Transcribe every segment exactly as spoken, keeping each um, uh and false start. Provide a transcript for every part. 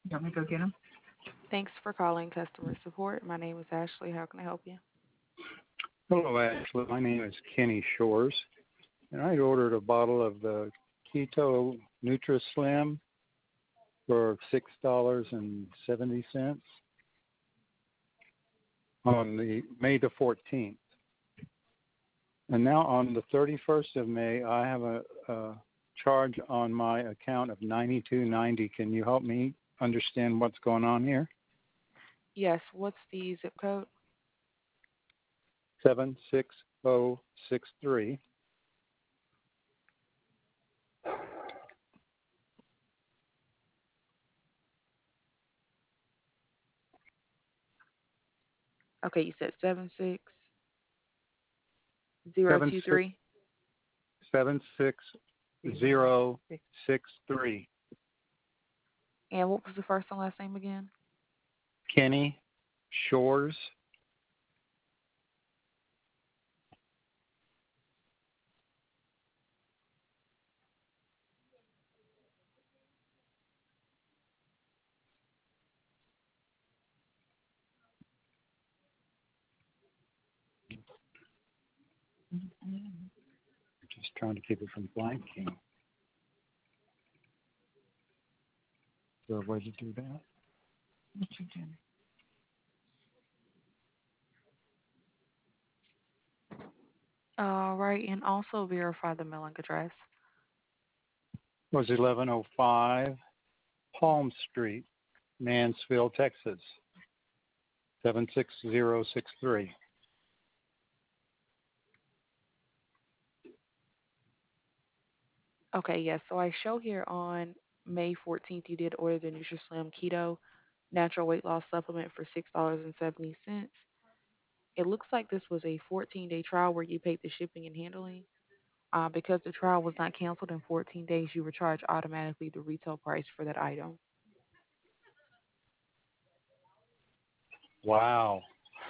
You want me to go get them? Thanks for calling customer support. My name is Ashley. How can I help you? Hello, Ashley. My name is Kenny Shores, and I ordered a bottle of the Keto NutraSlim for six dollars and seventy cents on the May the fourteenth. And now on the thirty-first of May, I have a, a charge on my account of ninety-two ninety. Can you help me understand what's going on here? Yes, what's the zip code? seven six zero six three. Okay, you said seven six zero Seven two six three. seven six zero six three. And what was the first and last name again? Kenny Shores. Just trying to keep it from blanking. Is there a way to do that? What you doing? All right, and also verify the mailing address. It was eleven oh five Palm Street, Mansfield, Texas, seven six zero six three. Okay, yes. So I show here on May fourteenth you did order the NutraSlim Keto Natural Weight Loss Supplement for six dollars and seventy cents. It looks like this was a fourteen day trial where you paid the shipping and handling. Uh, because the trial was not canceled in fourteen days, you were charged automatically the retail price for that item. Wow.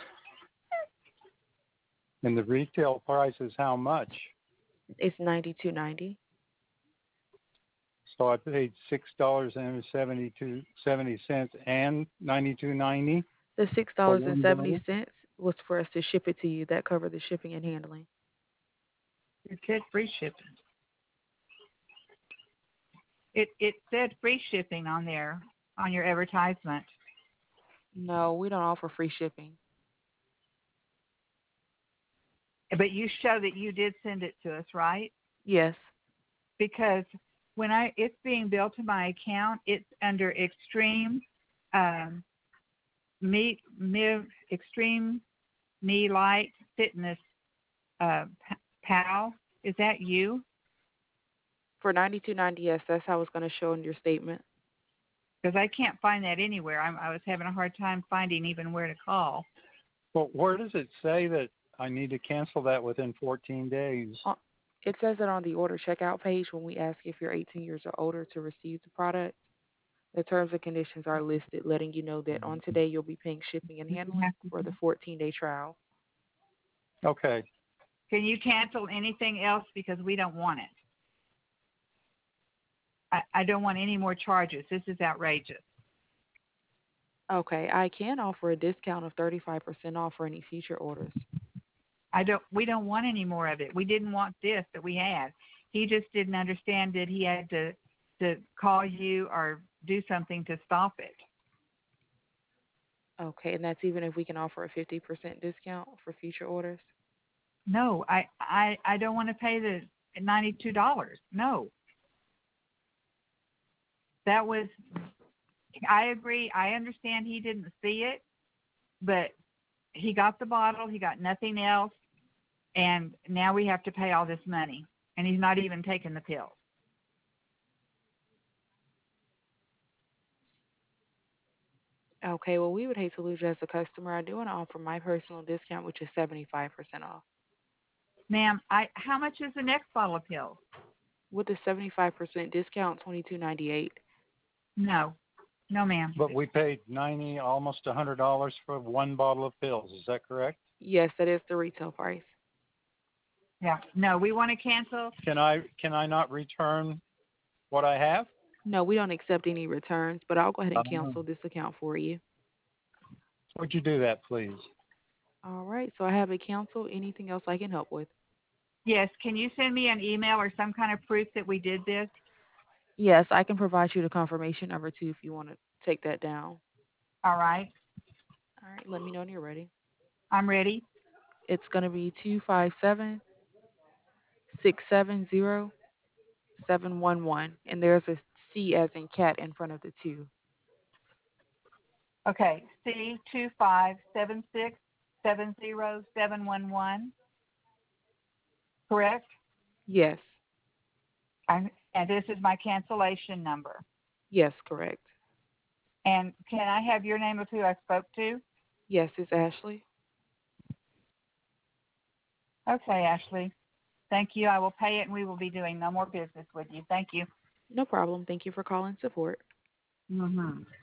And the retail price is how much? It's ninety two ninety. So I paid six dollars and seventy two seventy cents and ninety two ninety The six for dollars and one seventy bottle. cents was for us to ship it to you. That covered the shipping and handling. It said free shipping. It it said free shipping on there on your advertisement. No, we don't offer free shipping. But you show that you did send it to us, right? Yes. Because when I it's being billed to my account, it's under extreme um me, me extreme me light fitness uh pal. Is that you? For ninety two ninety, yes, that's how it's going to show in your statement. Because I can't find that anywhere. I'm, I was having a hard time finding even where to call. Well, where does it say that I need to cancel that within fourteen days? Uh, It says it on the order checkout page when we ask if you're eighteen years or older to receive the product. The terms and conditions are listed, letting you know that on today you'll be paying shipping and handling for the fourteen day trial. Okay. Can you cancel anything else because we don't want it? I, I don't want any more charges. This is outrageous. Okay, I can offer a discount of thirty-five percent off for any future orders. I don't. We don't want any more of it. We didn't want this that we had. He just didn't understand that he had to to call you or do something to stop it. Okay, and that's even if we can offer a fifty percent discount for future orders. No, I I I don't want to pay the ninety two dollars. No, that was. I agree. I understand he didn't see it, but he got the bottle. He got nothing else, and now we have to pay all this money, and he's not even taking the pills. Okay, well, we would hate to lose you as a customer. I do want to offer my personal discount, which is seventy-five percent off. Ma'am, I how much is the next bottle of pills? With the seventy-five percent discount, twenty-two ninety-eight. No, no, ma'am. But we paid ninety, almost a hundred dollars for one bottle of pills. Is that correct? Yes, that is the retail price. Yeah, no, we want to cancel. Can I can I not return what I have? No, we don't accept any returns, but I'll go ahead and Um, cancel this account for you. would you do that, please? All right, so I have it canceled. Anything else I can help with? Yes. Can you send me an email or some kind of proof that we did this? Yes, I can provide you the confirmation number too if you want to take that down. All right. All right, let me know when you're ready. I'm ready. It's going to be two five seven six seven zero seven one one, and there's a C as in cat in front of the two. Okay. C two five seven six seven zero seven one one. Correct. Yes, I'm, and this is my cancellation number. yes, correct. And can I have your name of who I spoke to? Yes, it's Ashley. Okay, Ashley. Thank you. I will pay it, and we will be doing no more business with you. Thank you. No problem. Thank you for calling support. Mm-hmm.